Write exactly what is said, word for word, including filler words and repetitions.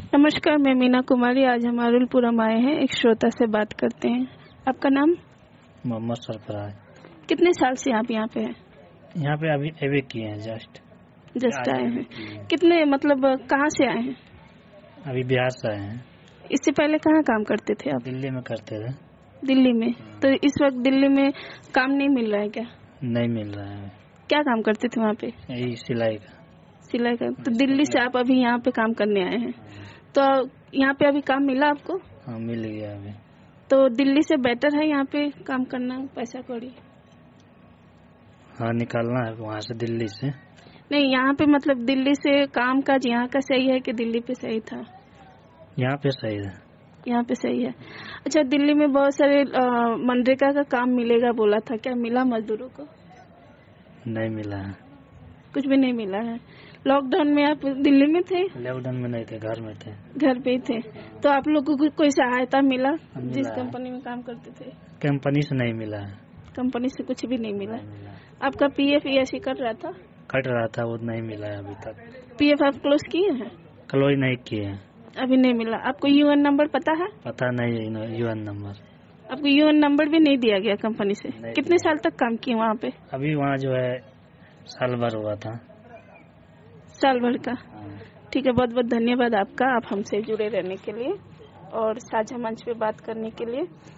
नमस्कार, मैं मीना कुमारी। आज हम अरुलपुरा में आए हैं, एक श्रोता से बात करते हैं। आपका नाम? मोहम्मद सरफराज। कितने साल से आप यहाँ पे हैं? यहाँ पे अभी अभी किए हैं, जस्ट जस्ट आए हैं। कितने मतलब कहाँ से आए हैं? अभी बिहार से आए हैं। इससे पहले कहाँ काम करते थे आप? दिल्ली में करते थे। दिल्ली में? तो इस वक्त दिल्ली में काम नहीं मिल रहा है क्या? नहीं मिल रहा है। क्या काम करते थे वहाँ पे? यही सिलाई का। सिलाई का। तो दिल्ली से आप अभी यहाँ पे काम करने आए हैं, तो यहाँ पे अभी काम मिला आपको? हाँ, मिल गया अभी। तो दिल्ली से बेटर है यहाँ पे काम करना, पैसा कौड़ी? हाँ, निकालना है वहाँ से, दिल्ली से नहीं, यहाँ पे मतलब दिल्ली से काम काज यहाँ का सही है कि दिल्ली पे सही था? यहाँ पे सही है। यहाँ पे सही है। अच्छा, दिल्ली में बहुत सारे मनरेगा का काम मिलेगा बोला था, क्या मिला मजदूरों को? नहीं मिला है, कुछ भी नहीं मिला है। लॉकडाउन में आप दिल्ली में थे? लॉकडाउन में नहीं थे, घर में थे। घर पे ही थे। तो आप लोगों को कोई सहायता मिला, मिला जिस है। कंपनी में काम करते थे? कंपनी से नहीं मिला है। कंपनी से कुछ भी नहीं मिला? नहीं मिला। आपका पीएफ ईएसआई कट रहा था? कट रहा था, वो नहीं मिला है अभी तक। पीएफ आप क्लोज किए हैं? क्लोज नहीं किए हैं, अभी नहीं मिला। आपको यूएन नंबर पता है? पता नहीं है यूएन नंबर। आपको यूएन नंबर भी नहीं दिया गया कंपनी से? कितने साल तक काम किए वहाँ पे? अभी वहाँ जो है साल भर हुआ था। साल भर का? ठीक है, बहुत बहुत धन्यवाद आपका, आप हमसे जुड़े रहने के लिए और साझा मंच पे बात करने के लिए।